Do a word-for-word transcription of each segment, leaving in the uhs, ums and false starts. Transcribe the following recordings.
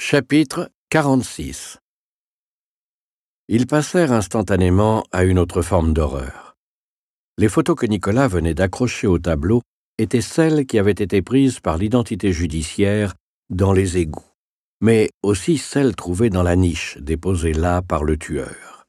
Chapitre quarante-six. Ils passèrent instantanément à une autre forme d'horreur. Les photos que Nicolas venait d'accrocher au tableau étaient celles qui avaient été prises par l'identité judiciaire dans les égouts, mais aussi celles trouvées dans la niche déposée là par le tueur.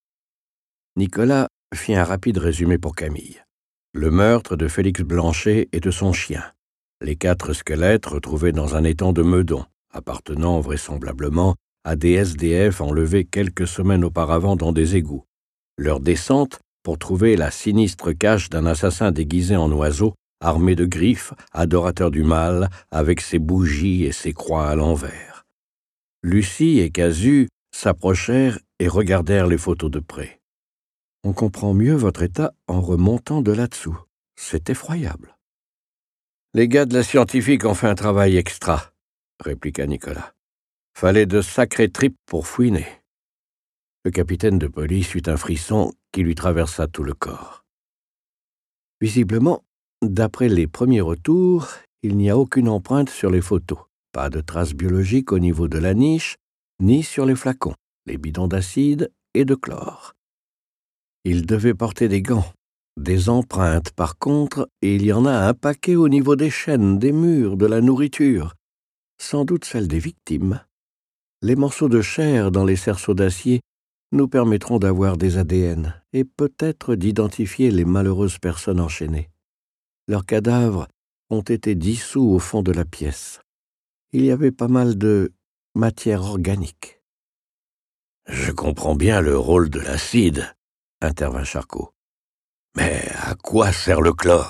Nicolas fit un rapide résumé pour Camille. Le meurtre de Félix Blanchet et de son chien. Les quatre squelettes retrouvés dans un étang de Meudon, appartenant vraisemblablement à des S D F enlevés quelques semaines auparavant dans des égouts. Leur descente pour trouver la sinistre cache d'un assassin déguisé en oiseau, armé de griffes, adorateur du mal, avec ses bougies et ses croix à l'envers. Lucie et Casu s'approchèrent et regardèrent les photos de près. « On comprend mieux votre état en remontant de là-dessous. C'est effroyable. » « Les gars de la scientifique ont fait un travail extra, » répliqua Nicolas. « Fallait de sacrées tripes pour fouiner. » Le capitaine de police eut un frisson qui lui traversa tout le corps. Visiblement, d'après les premiers retours, il n'y a aucune empreinte sur les photos, pas de traces biologiques au niveau de la niche, ni sur les flacons, les bidons d'acide et de chlore. Il devait porter des gants. Des empreintes, par contre, et il y en a un paquet au niveau des chaînes, des murs, de la nourriture. Sans doute celles des victimes. Les morceaux de chair dans les cerceaux d'acier nous permettront d'avoir des A D N et peut-être d'identifier les malheureuses personnes enchaînées. Leurs cadavres ont été dissous au fond de la pièce. Il y avait pas mal de matière organique. « Je comprends bien le rôle de l'acide, » intervint Charcot. « Mais à quoi sert le chlore ?»«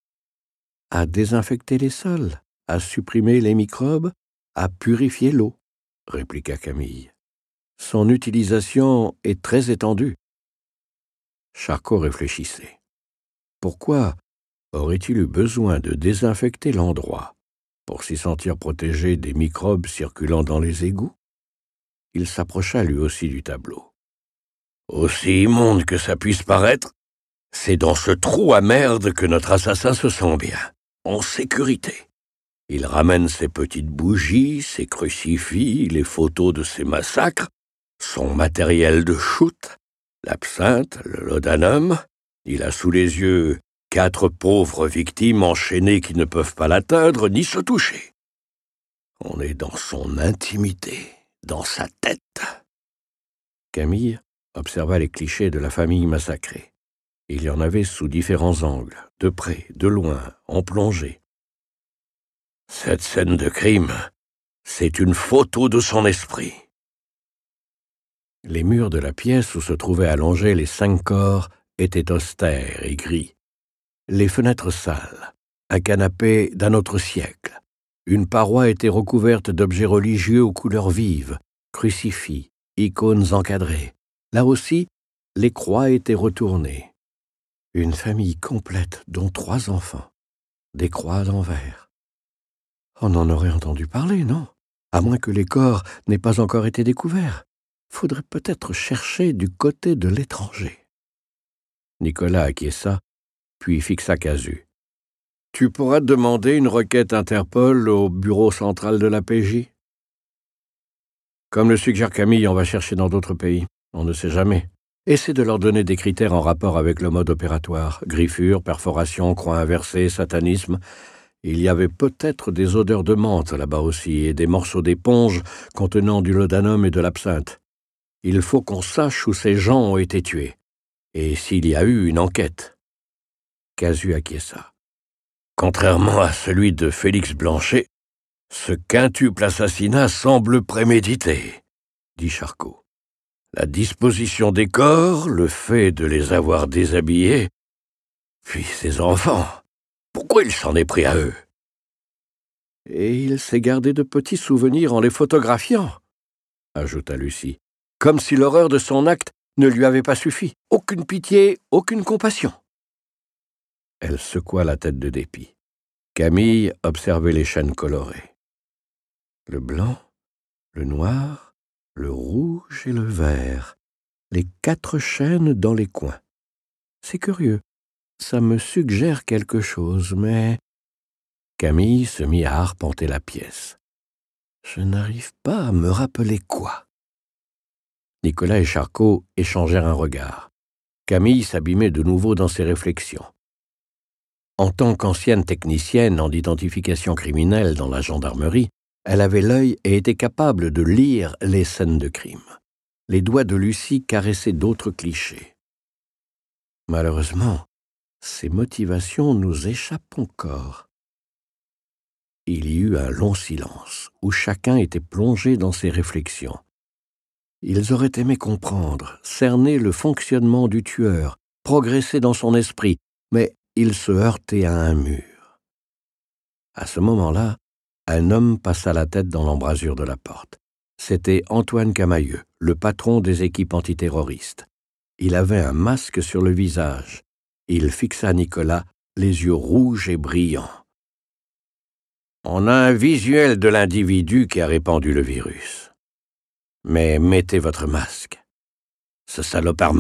À désinfecter les sols, à supprimer les microbes, à purifier l'eau, » répliqua Camille. « Son utilisation est très étendue. » Charcot réfléchissait. Pourquoi aurait-il eu besoin de désinfecter l'endroit? Pour s'y sentir protégé des microbes circulant dans les égouts? Il s'approcha lui aussi du tableau. « Aussi immonde que ça puisse paraître, c'est dans ce trou à merde que notre assassin se sent bien, en sécurité. Il ramène ses petites bougies, ses crucifix, les photos de ses massacres, son matériel de shoot, l'absinthe, le laudanum. Il a sous les yeux quatre pauvres victimes enchaînées qui ne peuvent pas l'atteindre ni se toucher. On est dans son intimité, dans sa tête. » Camille observa les clichés de la famille massacrée. Il y en avait sous différents angles, de près, de loin, en plongée. Cette scène de crime, c'est une photo de son esprit. Les murs de la pièce où se trouvaient allongés les cinq corps étaient austères et gris. Les fenêtres sales, un canapé d'un autre siècle. Une paroi était recouverte d'objets religieux aux couleurs vives, crucifix, icônes encadrées. Là aussi, les croix étaient retournées. Une famille complète, dont trois enfants. Des croix à l'envers. On en aurait entendu parler, non? À moins que les corps n'aient pas encore été découverts. Faudrait peut-être chercher du côté de l'étranger. Nicolas acquiesça, puis fixa Casu. « Tu pourras demander une requête Interpol au bureau central de la P J? » Comme le suggère Camille, on va chercher dans d'autres pays. On ne sait jamais. Essaie de leur donner des critères en rapport avec le mode opératoire. Griffure, perforation, croix inversée, satanisme. Il y avait peut-être des odeurs de menthe là-bas aussi et des morceaux d'éponge contenant du laudanum et de l'absinthe. Il faut qu'on sache où ces gens ont été tués et s'il y a eu une enquête. Casu acquiesça. Contrairement à celui de Félix Blanchet, ce quintuple assassinat semble prémédité, dit Charcot. La disposition des corps, le fait de les avoir déshabillés, puis ces enfants, pourquoi il s'en est pris à eux? Et il s'est gardé de petits souvenirs en les photographiant, ajouta Lucie, comme si l'horreur de son acte ne lui avait pas suffi. Aucune pitié, aucune compassion. Elle secoua la tête de dépit. Camille observait les chaînes colorées. Le blanc, le noir, le rouge et le vert, les quatre chaînes dans les coins. C'est curieux, ça me suggère quelque chose, mais... Camille se mit à arpenter la pièce. Je n'arrive pas à me rappeler quoi. Nicolas et Charcot échangèrent un regard. Camille s'abîmait de nouveau dans ses réflexions. En tant qu'ancienne technicienne en identification criminelle dans la gendarmerie, elle avait l'œil et était capable de lire les scènes de crime. Les doigts de Lucie caressaient d'autres clichés. Malheureusement, ses motivations nous échappent encore. Il y eut un long silence, où chacun était plongé dans ses réflexions. Ils auraient aimé comprendre, cerner le fonctionnement du tueur, progresser dans son esprit, mais ils se heurtaient à un mur. À ce moment-là, un homme passa la tête dans l'embrasure de la porte. C'était Antoine Camaïeu, le patron des équipes antiterroristes. Il avait un masque sur le visage. Il fixa Nicolas, les yeux rouges et brillants. « On a un visuel de l'individu qui a répandu le virus. Mais mettez votre masque. Ce salopard m'a eu. »